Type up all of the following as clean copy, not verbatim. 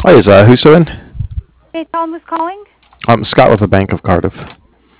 Hi, is who's in? Hey, tell him who's calling. Scott with the Bank of Cardiff.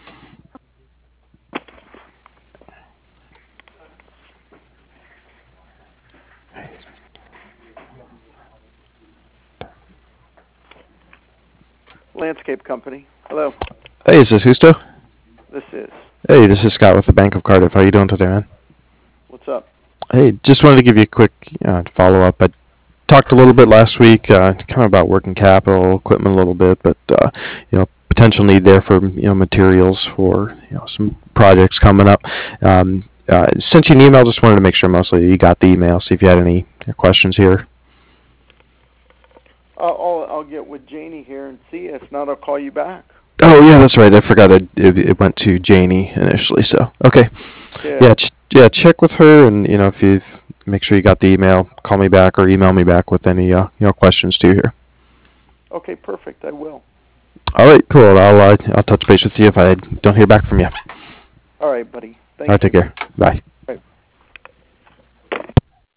Landscape Company. Hello. Hey, is this Husto? This is. Hey, this is Scott with the Bank of Cardiff. How you doing today, man? What's up? Hey, just wanted to give you a quick follow-up. I talked a little bit last week, kind of about working capital, equipment a little bit, but potential need there for materials for some projects coming up. Sent you an email. Just wanted to make sure mostly you got the email. See if you had any questions here. I'll get with Janie here and see. If not, I'll call you back. Oh yeah, that's right. I forgot it went to Janie initially. So okay, yeah. Check with her, and if you make sure you got the email, call me back or email me back with any questions too here. Okay, perfect. I will. All right, cool. I'll touch base with you if I don't hear back from you. All right, buddy. Thank All right, you. take care. Bye. All right.